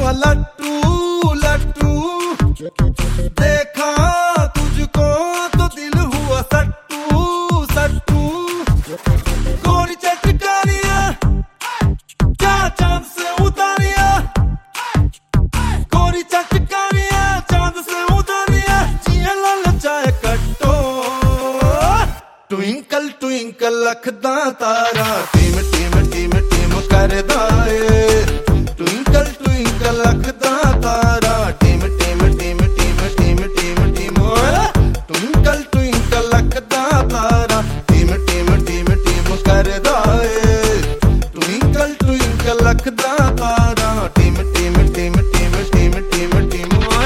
सा लट्टू लट्टू, देखा तुझको तो दिल हुआ सट्टू सट्टू। गोरी चटकारिया क्या चांद से उतारिया, गोरी चटकारिया चांद से उतारिया, जिया ललचाए कट्टो। ट्विंकल ट्विंकल लखदा तारा, टीम टीम टीम टीम करदा ए। ट्विंकल ट्विंकल लखदा तारा, टीम टीम टीम टीम टीम टीम टीम। ट्विंकल ट्विंकल लखदा तारा, टीम टीम टीम टीम करदा ए। ट्विंकल ट्विंकल लखदा तारा, टीम टीम टीम टीम टीम टीम टीम।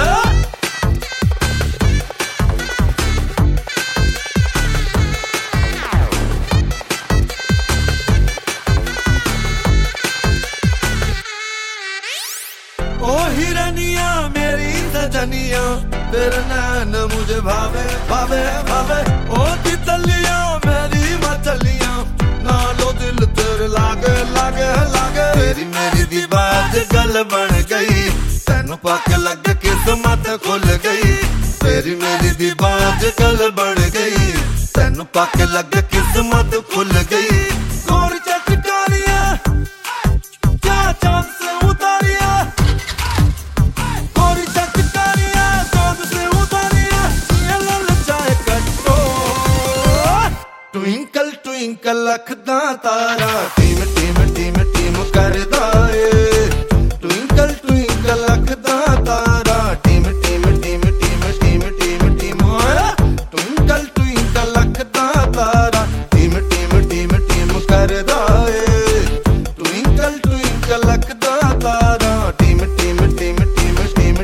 ओ हिरनिया मेरी सजनिया, तेरे नैन मुझे भावे भावे भावे। ओ तितलिया मेरी मछलिया, नालो दिल तेरे लागे लागे लागे। तेरी मेरी दीवार गल बन गई, तेनू पाके लग किस्मत खुल गई। तेरी मेरी दीवार गल बन गई, तेनू पाके लग किस्मत खुल गई। गोरी चटकारिया क्या चांद से उतारिया, गोरी चटकारिया चांद से उतारिया, जिया ललचाए कट्टो। ट्विंकल ट्विंकल लखदा तारा।